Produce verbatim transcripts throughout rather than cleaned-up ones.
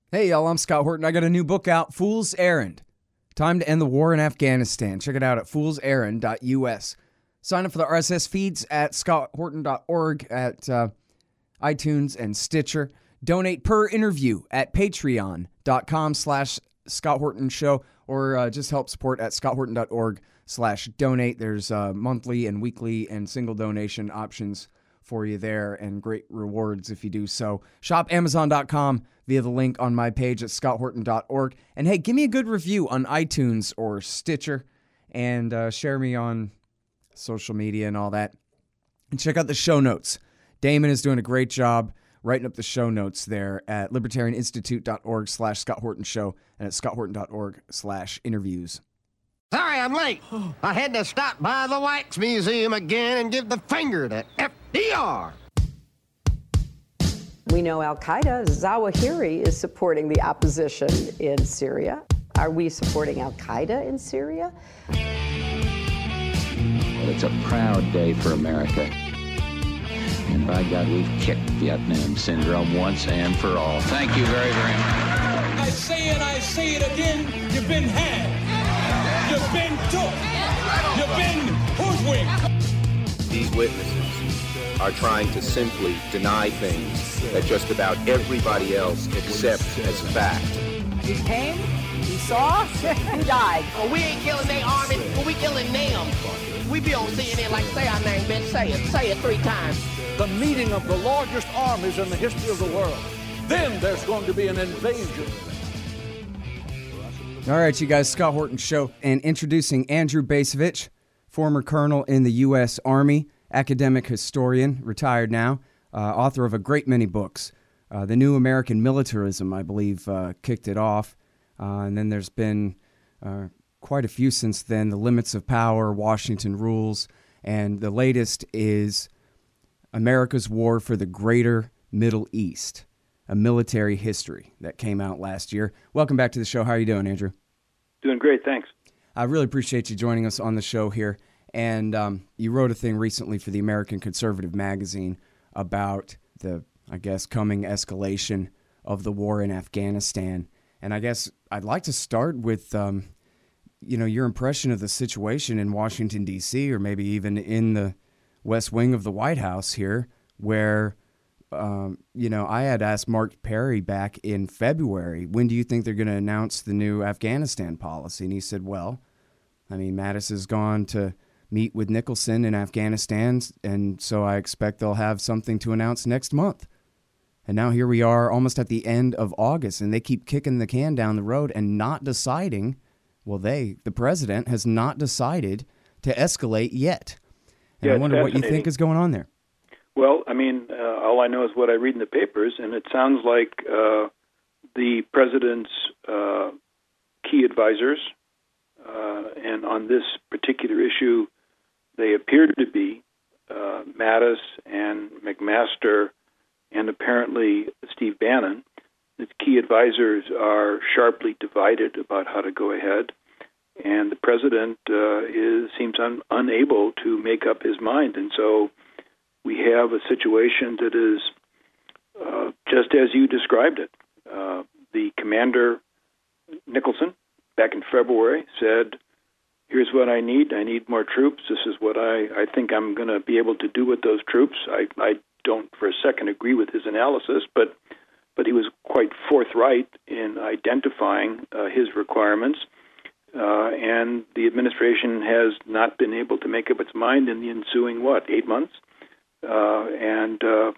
Hey, y'all, I'm Scott Horton. I got a new book out, Fool's Errand. Time to End the War in Afghanistan. Check it out at fools errand dot U S. Sign up for the R S S feeds at scott horton dot org, at uh, iTunes and Stitcher. Donate per interview at patreon.com slash Scott Horton Show, or uh, just help support at scott horton dot org slash donate. There's uh, monthly and weekly and single donation options for you there, and great rewards if you do so. Shop amazon dot com via the link on my page at scott horton dot org. And hey, give me a good review on iTunes or Stitcher, and uh, share me on social media and all that. And check out the show notes. Damon is doing a great job writing up the show notes there at libertarian institute dot org slash Scott Horton Show and at scott horton dot org slash interviews. Sorry I'm late. I had to stop by the Wax Museum again and give the finger to F D R. We know Al-Qaeda, Zawahiri, is supporting the opposition in Syria. Are we supporting Al-Qaeda in Syria? It's a proud day for America. And by God, we've kicked Vietnam syndrome once and for all. Thank you very, very much. I say it, I say it again, you've been had. You've been took. You've been hoodwinked. These witnesses are trying to simply deny things that just about everybody else accepts as fact. He came, he saw, he died. Well, we ain't killing their army, but we killing them. We be on C N N like, say our name, bitch. Say it. Say it three times. The meeting of the largest armies in the history of the world. Then there's going to be an invasion. All right, you guys, Scott Horton Show, and introducing Andrew Bacevich, former colonel in the U S Army, academic historian, retired now, uh, author of a great many books. Uh, the New American Militarism, I believe, uh, kicked it off, uh, and then there's been uh, quite a few since then. The Limits of Power, Washington Rules, and the latest is America's War for the Greater Middle East, a military history, that came out last year. Welcome back to the show. How are you doing, Andrew? Doing great, thanks. I really appreciate you joining us on the show here. And um, you wrote a thing recently for the American Conservative magazine about the, I guess, coming escalation of the war in Afghanistan. And I guess I'd like to start with, um, you know, your impression of the situation in Washington, D C, or maybe even in the West Wing of the White House here, where, um, you know, I had asked Mark Perry back in February, when do you think they're going to announce the new Afghanistan policy? And he said, well, I mean, Mattis has gone to meet with Nicholson in Afghanistan, and so I expect they'll have something to announce next month. And now here we are almost at the end of August, and they keep kicking the can down the road and not deciding. Well, they, the president, has not decided to escalate yet. And yeah, I wonder what you think is going on there. Well, I mean, uh, all I know is what I read in the papers, and it sounds like uh, the president's uh, key advisors, uh, and on this particular issue, they appear to be uh, Mattis and McMaster and apparently Steve Bannon. The key advisors are sharply divided about how to go ahead, and the president uh, is seems un- unable to make up his mind. And so we have a situation that is uh, just as you described it. Uh, the commander, Nicholson, back in February, said, here's what I need. I need more troops. This is what I, I think I'm going to be able to do with those troops. I, I don't for a second agree with his analysis, but but he was quite forthright in identifying uh, his requirements. Uh, and the administration has not been able to make up its mind in the ensuing, what, eight months? Uh, and uh,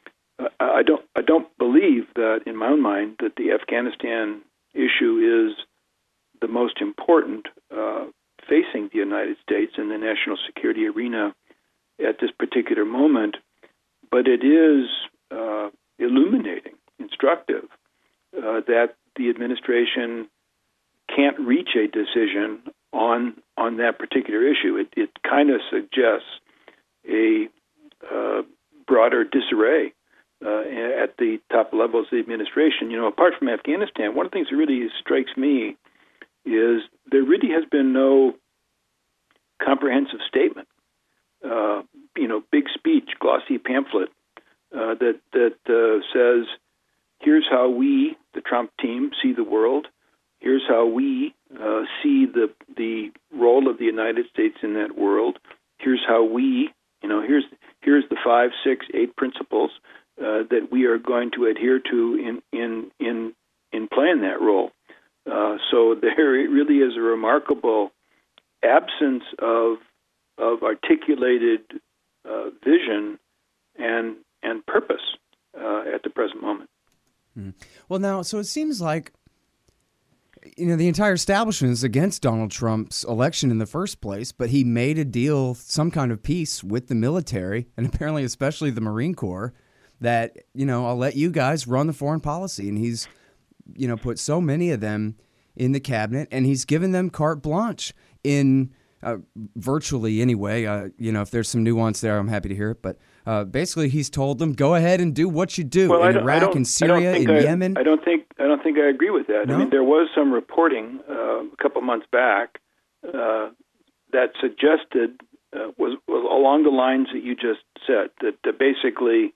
I don't I don't believe that, in my own mind, that the Afghanistan issue is the most important uh, facing the United States in the national security arena at this particular moment, but it is uh, illuminating, instructive, uh, that the administration can't reach a decision on on that particular issue. It, it kind of suggests a uh, broader disarray uh, at the top levels of the administration. You know, apart from Afghanistan, one of the things that really strikes me is there really has been no comprehensive statement. Uh, you know, big speech, glossy pamphlet uh, that that uh, says, here's how we, the Trump team see the world. Here's how we uh, see the the role of the United States in that world. Here's how we, you know, here's here's the five, six, eight principles uh, that we are going to adhere to in in in in playing that role. Uh, so there really is a remarkable absence of of articulated uh, vision and and purpose uh, at the present moment. Mm. Well, now, so it seems like, you know, the entire establishment is against Donald Trump's election in the first place, but he made a deal, some kind of peace with the military, and apparently especially the Marine Corps, that, you know, I'll let you guys run the foreign policy. And he's, you know, put so many of them in the cabinet, and he's given them carte blanche in uh, virtually anyway. Uh, you know, if there's some nuance there, I'm happy to hear it. But uh, basically, he's told them, go ahead and do what you do well, in Iraq and Syria, in I, Yemen. I don't think I don't think I agree with that. No? I mean, there was some reporting uh, a couple months back uh, that suggested uh, was, was along the lines that you just said, that, that basically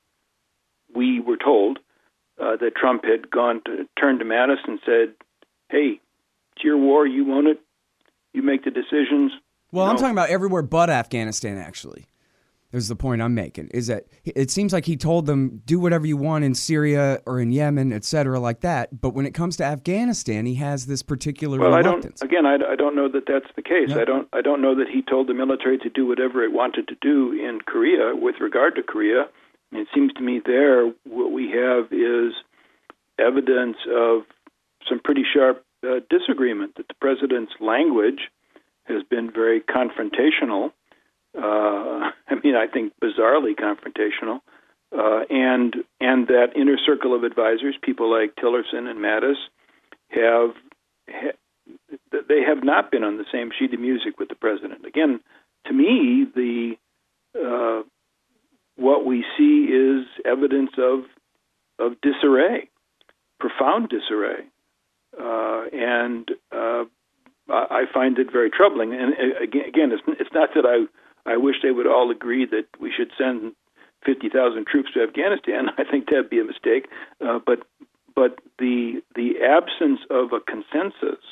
we were told uh, that Trump had gone to turn to Mattis and said, "Hey, it's your war. You own it. You make the decisions." Well, you I'm know? talking about everywhere but Afghanistan, actually. Is the point I'm making, is that it seems like he told them, do whatever you want in Syria or in Yemen, et cetera, like that. But when it comes to Afghanistan, he has this particular well, reluctance. I don't, again, I, I don't know that that's the case. No. I don't I don't know that he told the military to do whatever it wanted to do in Korea with regard to Korea. It seems to me there what we have is evidence of some pretty sharp uh, disagreement, that the president's language has been very confrontational. Uh, I mean, I think bizarrely confrontational, uh, and and that inner circle of advisors, people like Tillerson and Mattis, have ha, they have not been on the same sheet of music with the president. Again, to me, the uh, what we see is evidence of of disarray, profound disarray, uh, and uh, I find it very troubling. And again, it's, it's not that I. I wish they would all agree that we should send fifty thousand troops to Afghanistan. I think that'd be a mistake. Uh, but but the the absence of a consensus,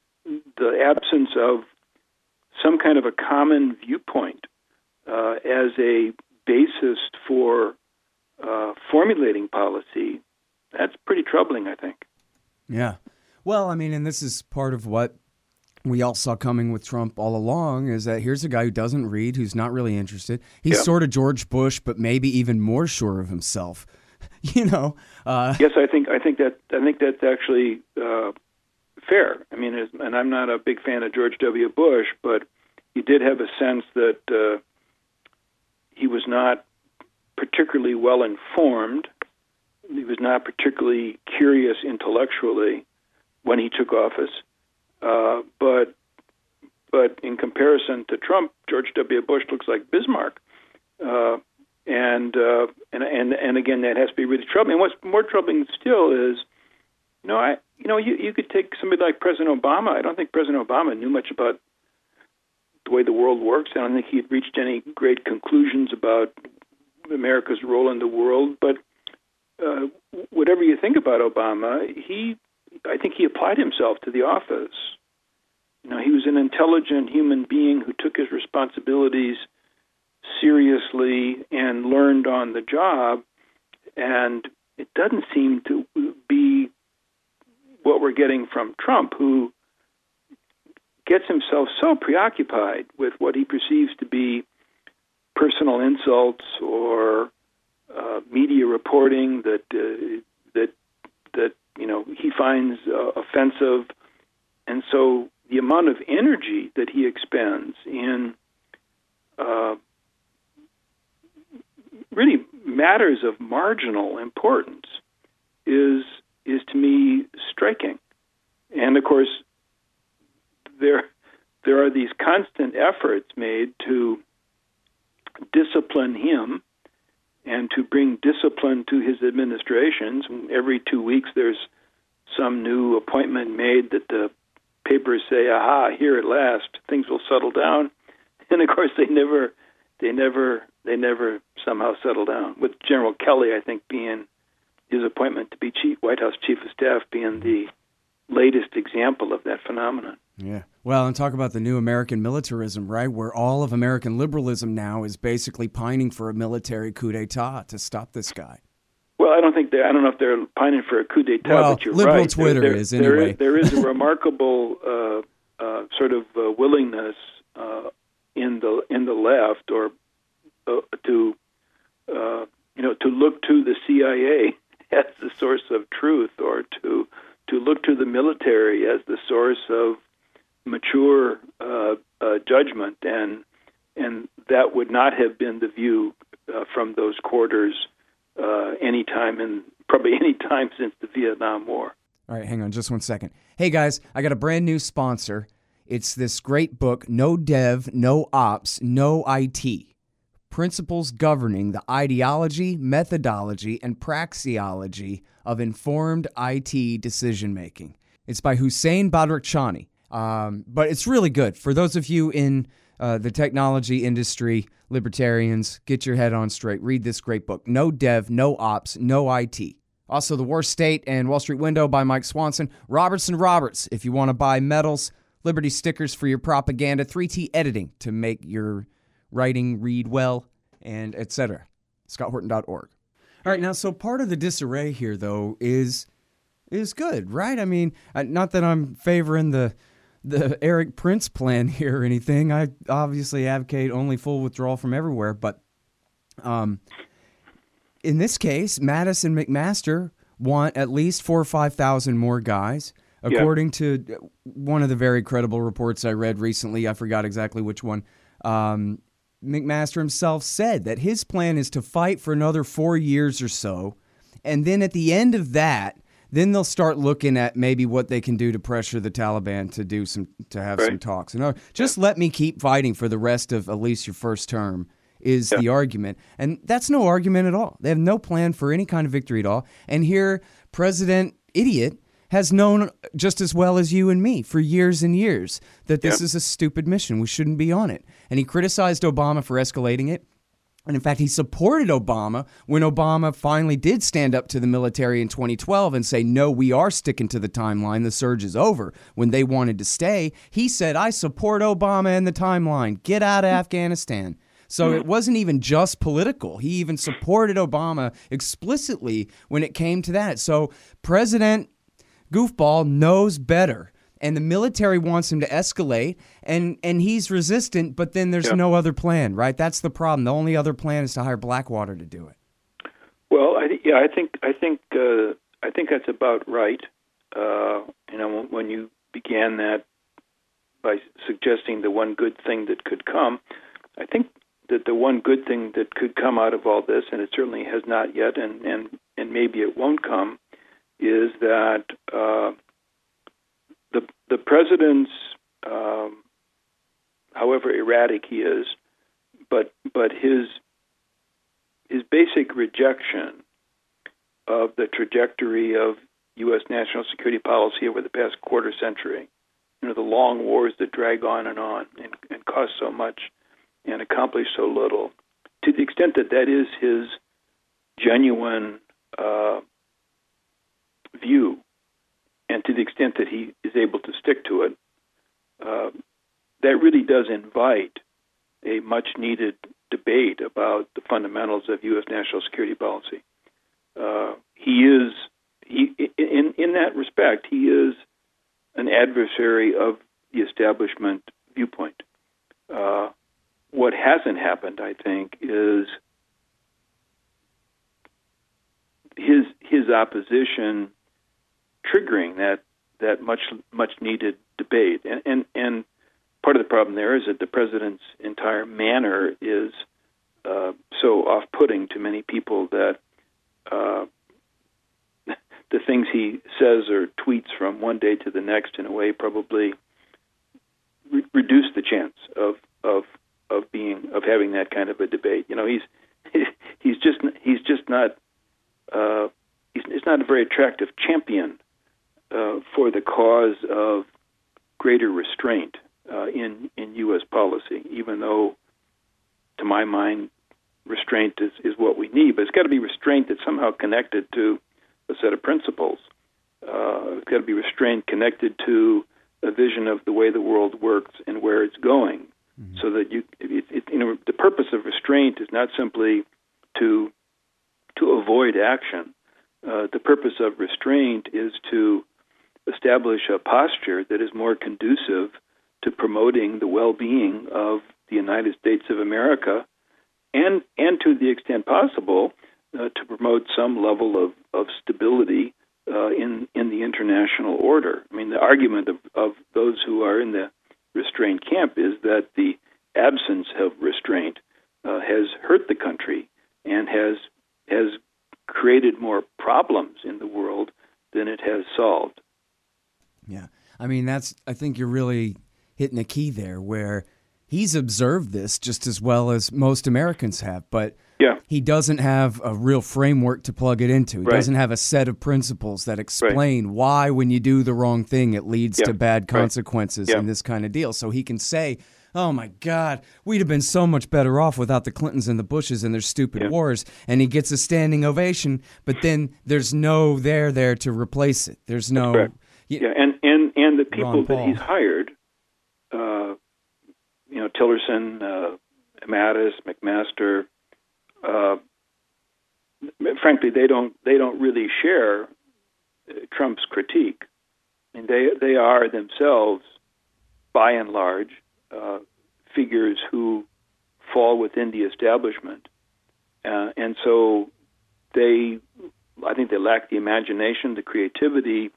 the absence of some kind of a common viewpoint uh, as a basis for uh, formulating policy, that's pretty troubling, I think. Yeah. Well, I mean, and this is part of what we all saw coming with Trump all along, is that here's a guy who doesn't read, who's not really interested. He's yeah. sort of George Bush, but maybe even more sure of himself. You know. Uh, yes, I think I think that I think that's actually uh, fair. I mean, and I'm not a big fan of George W. Bush, but he did have a sense that uh, he was not particularly well informed. He was not particularly curious intellectually when he took office. Uh, but but in comparison to Trump, George W. Bush looks like Bismarck, uh, and uh, and and and again, that has to be really troubling. And what's more troubling still is, you know, I you know you, you could take somebody like President Obama. I don't think President Obama knew much about the way the world works. I don't think he had reached any great conclusions about America's role in the world. But uh, whatever you think about Obama, he I think he applied himself to the office. You know, he was an intelligent human being who took his responsibilities seriously and learned on the job. And it doesn't seem to be what we're getting from Trump, who gets himself so preoccupied with what he perceives to be personal insults or uh, media reporting that uh, that that you know he finds uh, offensive, and so the amount of energy that he expends in uh, really matters of marginal importance is is to me striking. And of course, there there are these constant efforts made to discipline him and to bring discipline to his administrations. Every two weeks there's some new appointment made that the papers say, aha, here at last, things will settle down. And of course they never they never they never somehow settle down. With General Kelly, I think, being his appointment to be chief, White House Chief of Staff being the latest example of that phenomenon. Yeah. Well, and talk about the new American militarism, right? Where all of American liberalism now is basically pining for a military coup d'etat to stop this guy. Well, I don't think they. I don't know if they're pining for a coup d'état, well, but you're liberal right. Twitter there, there, is anyway. There is, there is a remarkable uh, uh, sort of uh, willingness uh, in the in the left, or uh, to uh, you know, to look to the C I A as the source of truth, or to to look to the military as the source of mature uh, uh, judgment, and and that would not have been the view uh, from those quarters. Uh, any time in probably any time since the Vietnam War. All right, hang on just one second. Hey guys, I got a brand new sponsor. It's this great book, No Dev, No Ops, No I T. Principles Governing the Ideology, Methodology, and Praxeology of Informed I T Decision Making. It's by Hussein Badrakchani. Um, but it's really good. For those of you in uh, the technology industry, libertarians, get your head on straight. Read this great book, No Dev, No Ops, No I T. Also, The Worst State and Wall Street Window by Mike Swanson. Robertson Roberts, if you want to buy medals, Liberty stickers for your propaganda, three T editing to make your writing read well, and et cetera. Scott Horton dot org. All right, now, so part of the disarray here, though, is is good, right? I mean, not that I'm favoring the the Eric Prince plan here or anything. I obviously advocate only full withdrawal from everywhere, but um, in this case, Mattis and McMaster want at least four or five thousand more guys, according yeah. to one of the very credible reports I read recently. I forgot exactly which one. Um, McMaster himself said that his plan is to fight for another four years or so, and then at the end of that, then they'll start looking at maybe what they can do to pressure the Taliban to do some to have right. some talks. And just yeah. let me keep fighting for the rest of at least your first term is yeah. the argument. And that's no argument at all. They have no plan for any kind of victory at all. And here, President Idiot has known just as well as you and me for years and years that this yeah. is a stupid mission. We shouldn't be on it. And he criticized Obama for escalating it. And in fact, he supported Obama when Obama finally did stand up to the military in twenty twelve and say, no, we are sticking to the timeline. The surge is over. When they wanted to stay, he said, I support Obama and the timeline. Get out of Afghanistan. So it wasn't even just political. He even supported Obama explicitly when it came to that. So President Goofball knows better. And the military wants him to escalate, and, and he's resistant, but then there's yep. no other plan, right? That's the problem. The only other plan is to hire Blackwater to do it. Well, I, yeah, I think I think uh, I think that's about right. Uh, you know, when you began that by suggesting the one good thing that could come, I think that the one good thing that could come out of all this, and it certainly has not yet, and and, and maybe it won't come, is that. Uh, The the president's, um, however erratic he is, but but his his basic rejection of the trajectory of U S national security policy over the past quarter century, you know, the long wars that drag on and on and, and cost so much and accomplish so little, to the extent that that is his genuine uh, view. And to the extent that he is able to stick to it, uh, that really does invite a much-needed debate about the fundamentals of U S national security policy. Uh, he is, he, in in that respect, he is an adversary of the establishment viewpoint. Uh, what hasn't happened, I think, is his his opposition triggering that that much much needed debate, and, and and part of the problem there is that the president's entire manner is uh, so off-putting to many people that uh, the things he says or tweets from one day to the next, in a way, probably re- reduce the chance of of of being of having that kind of a debate. You know, he's he's just he's just not uh, he's, he's not a very attractive champion Uh, for the cause of greater restraint uh, in, in U S policy, even though, to my mind, restraint is, is what we need. But it's got to be restraint that's somehow connected to a set of principles. Uh, it's got to be restraint connected to a vision of the way the world works and where it's going, mm-hmm. so that you, it, it, you know, the purpose of restraint is not simply to to avoid action. Uh, the purpose of restraint is to establish a posture that is more conducive to promoting the well-being of the United States of America, and and to the extent possible, uh, to promote some level of, of stability uh, in in the international order. I mean, the argument of, of those who are in the restraint camp is that the absence of restraint uh, has hurt the country and has has created more problems in the world than it has solved. Yeah, I mean, that's. I think you're really hitting a key there, where he's observed this just as well as most Americans have, but yeah. he doesn't have a real framework to plug it into. He right. doesn't have a set of principles that explain right. why when you do the wrong thing, it leads yeah. to bad consequences right. yeah. and this kind of deal. So he can say, oh my God, we'd have been so much better off without the Clintons and the Bushes and their stupid yeah. wars. And he gets a standing ovation, but then there's no there there to replace it. There's no... Correct. Yeah, and, and, and the people that he's hired, uh, you know, Tillerson, uh, Mattis, McMaster, uh, frankly, they don't they don't really share uh, Trump's critique. I mean, they they are themselves, by and large, uh, figures who fall within the establishment, uh, and so they, I think, they lack the imagination, the creativity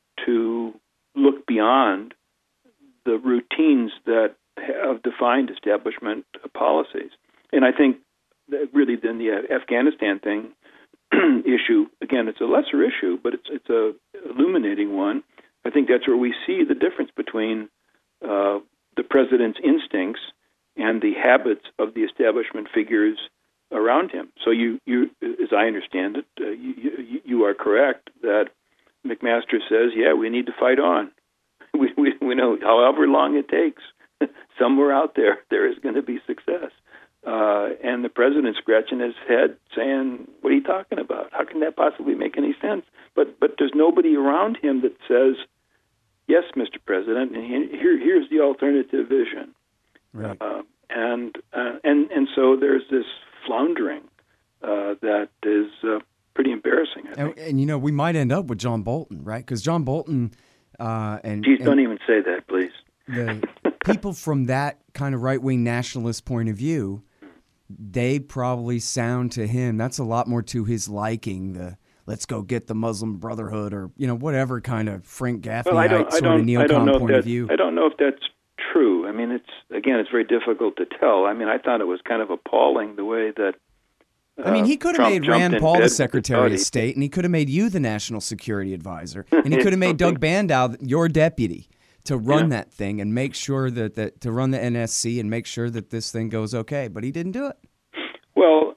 to look beyond the routines that have defined establishment policies. And I think that really then the Afghanistan thing issue, again, it's a lesser issue, but it's it's a illuminating one. I think that's where we see the difference between uh, the president's instincts and the habits of the establishment figures around him. So you, you as I understand it, uh, you, you, you are correct that McMaster says, yeah, we need to fight on. We, we, we know however long it takes, somewhere out there, there is going to be success. Uh, and the president's scratching his head saying, what are you talking about? How can that possibly make any sense? But but there's nobody around him that says, yes, Mister President, and here here's the alternative vision. Right. Uh, and, uh, and, and so there's this floundering uh, that is uh, pretty embarrassing, I think. And, and, you know, we might end up with John Bolton, right? Because John Bolton uh, and... Geez, and don't even say that, please. The people from that kind of right-wing nationalist point of view, they probably sound to him, that's a lot more to his liking, the let's go get the Muslim Brotherhood or, you know, whatever kind of Frank Gaffneyite well, I don't, sort I don't, of neocon I don't know point if of view. I don't know if that's true. I mean, it's, again, it's very difficult to tell. I mean, I thought it was kind of appalling the way that I mean, he could have Trump made jumped Rand in Paul bed the with Secretary the of State, and he could have made you the National Security Advisor, and he could have made Doug Bandow your deputy to run Yeah. that thing and make sure that, that to run the N S C and make sure that this thing goes okay. But he didn't do it. Well,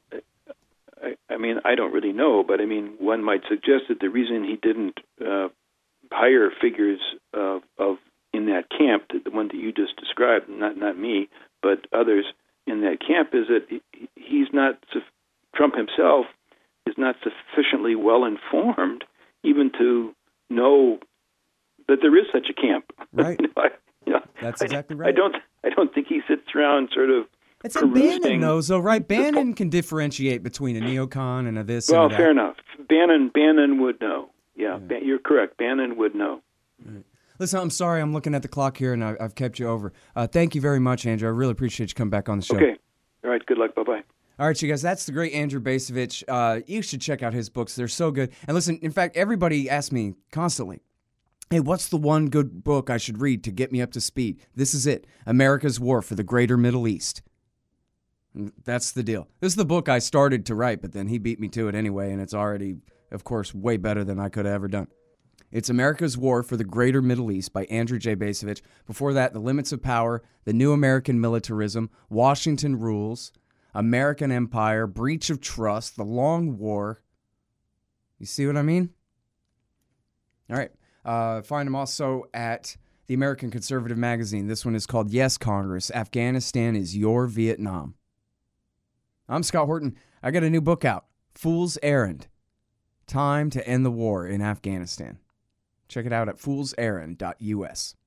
I, I mean, I don't really know, but I mean, one might suggest that the reason he didn't uh, hire figures of, of in that camp, the one that you just described, not not me, but others in that camp, is that he, he's not. Trump himself is not sufficiently well informed even to know that there is such a camp. Right. you know, I, you know, That's I, exactly right. I don't. I don't think he sits around sort of. It's a Bannon knows, though, right? Bannon can differentiate between a neocon and a this. Well, and a that. fair enough. Bannon, Bannon would know. Yeah, yeah. You're correct. Bannon would know. Right. Listen, I'm sorry. I'm looking at the clock here, and I, I've kept you over. Uh, thank you very much, Andrew. I really appreciate you coming back on the show. Okay. All right. Good luck. Bye bye. All right, you guys, that's the great Andrew Bacevich. Uh, you should check out his books. They're so good. And listen, in fact, everybody asks me constantly, hey, what's the one good book I should read to get me up to speed? This is it, America's War for the Greater Middle East. And that's the deal. This is the book I started to write, but then he beat me to it anyway, and it's already, of course, way better than I could have ever done. It's America's War for the Greater Middle East by Andrew J. Bacevich. Before that, The Limits of Power, The New American Militarism, Washington Rules, American Empire, Breach of Trust, The Long War. You see what I mean? All right. Uh, find them also at the American Conservative Magazine. This one is called Yes, Congress. Afghanistan is Your Vietnam. I'm Scott Horton. I got a new book out, Fool's Errand. Time to End the War in Afghanistan. Check it out at fools errand dot U S.